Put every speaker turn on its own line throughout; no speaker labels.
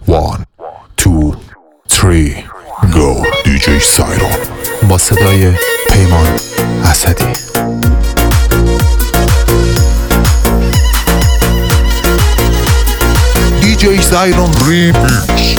1 2 3 go. DJ سایرون با صدای پیمان اسدی. DJ سایرون ریمیکس.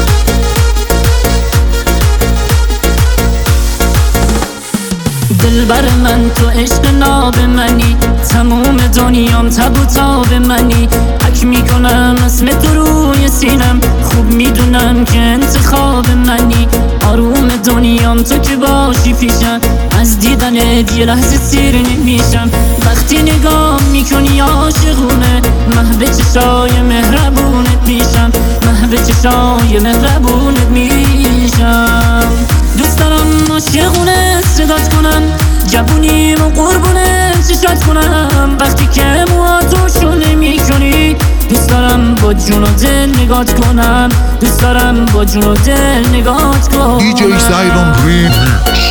دلبر من تو عشق ناب منی، تموم دنیام تب و تاب منی. حک میکنم اسم تو روی سینم، خوب میدونم که انتخاب منی. آروم دنیام تو که باشی پیشم، از دیدنت یه لحظه سیر نمیشم. وقتی نگاه میکنی عاشقونه، محو چشای مهربونت میشم، محو چشای مهربونت میشم. دوست دارم عاشقونه صدات کنم، جوونیم و قربونه چشات کنم. وقتی که موهاتو نمی کنی، دوست دارم با جون و دل نگات کنم، دوست دارم با جون و دل نگات کنم.
DJ سایرون ریمیکس.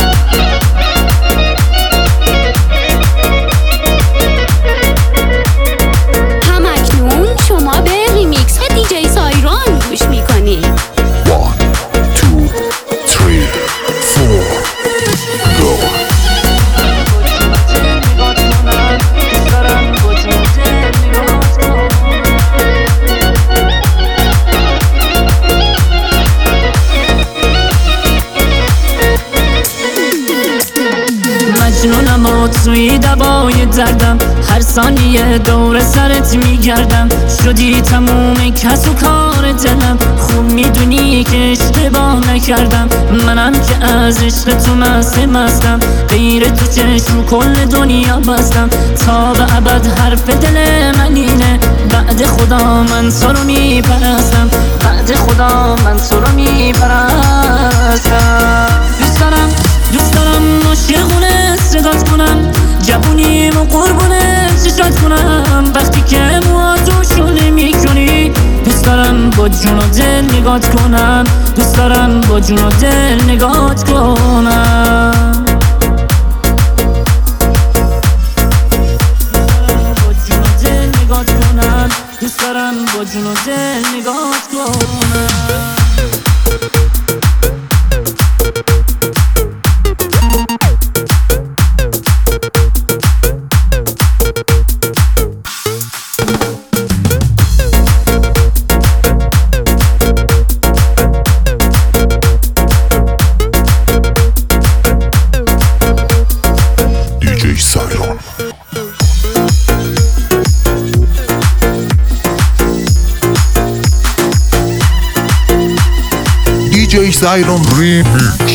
همکنون شما به ریمیکس ها دیجی سایرون گوش میکنی.
1 2 3 4 go.
مجنونم و توی دوای دردم، هر ثانیه دور سرت میگردم. شدی تموم کس و کار دلم، خوب میدونی که اشتباه نکردم. منم که از عشق تو مستم، غیر تو چشم کل دنیا بستم. تا به ابد حرف دل من اینه، بعد خدا من تو رو میپرستم، بعد خدا من تو رو میپرستم. دوست دارم عاشقونه صدات کنم، جوونیم و قربونه چشات کنم. وقتی که موهاتو نمی کنی، دوست دارم با جون و دل نگات کنم، دوست دارم با جون و دل نگات کنم. دوست دارم با جون و دل نگات کنم.
DJ سایرون. DJ سایرون ریمیکس.